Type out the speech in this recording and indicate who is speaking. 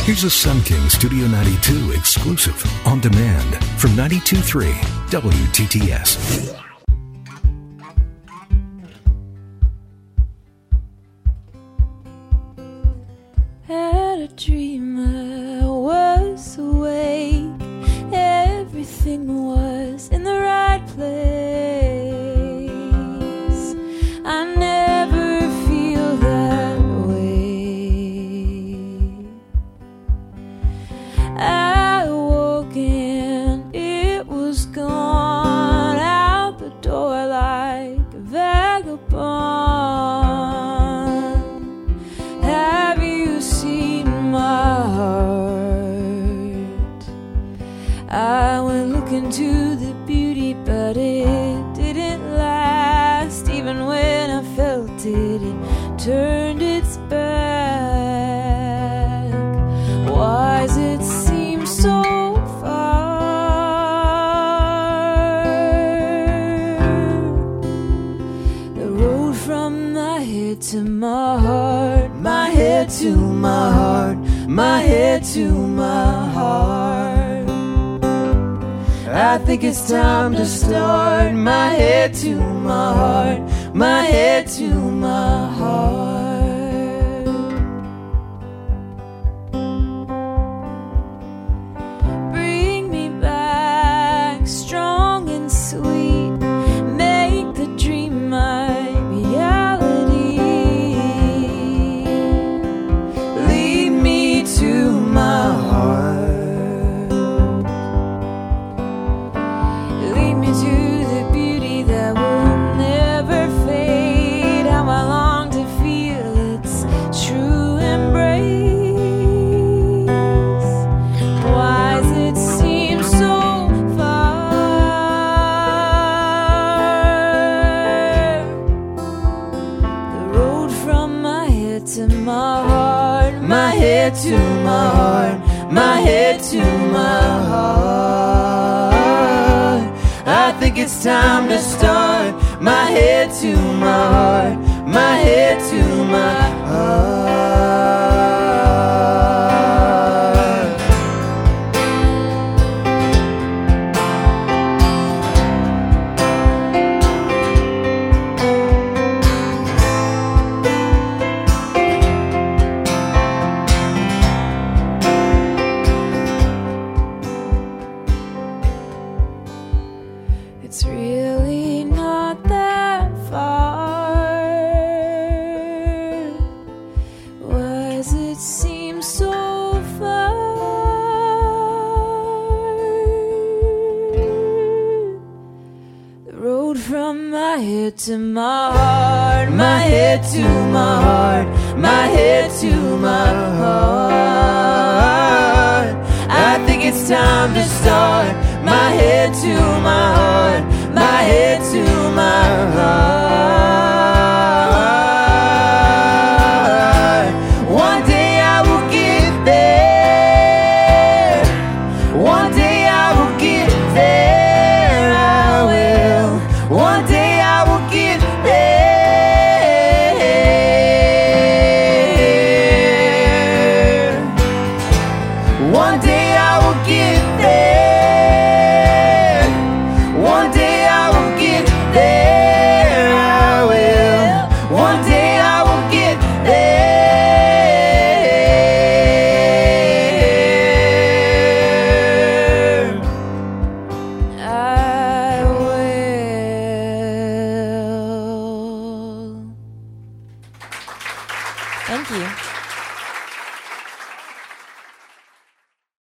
Speaker 1: Here's a Sun King Studio 92 exclusive on demand from 92.3 WTTS.
Speaker 2: Had a dream I was awake, everything was in the right place. I never feel that way. I woke and it was gone, out the door like a vagabond. Have you seen my heart? I went looking to the beauty, but it didn't last. Even when I felt it, it turned its back. Why does it seem so far? The road from my head to my heart, my head to my heart, my head to my heart. I think it's time to start. My head to my heart, my head to my heart. Bring me back, strong and sweet. Make the dream my reality. Lead me to my heart. Lead me to the beauty that will never fade. How I long to feel its true embrace. Why does it seem so far? The road from my head to my heart, my head to my heart, my head to my heart. I think it's time to start. My head to my heart, my head to my heart. It's really not that far. Why does it seem so far? The road from my head to my heart, my head to my heart, my head to my heart. I think it's time to start. My head to my heart, my head to my heart. One day I will get there. One day I will get there. I will. One day I will get there. One day I will get there. One day I will get there. I will. One day I will get there. I will. Thank you.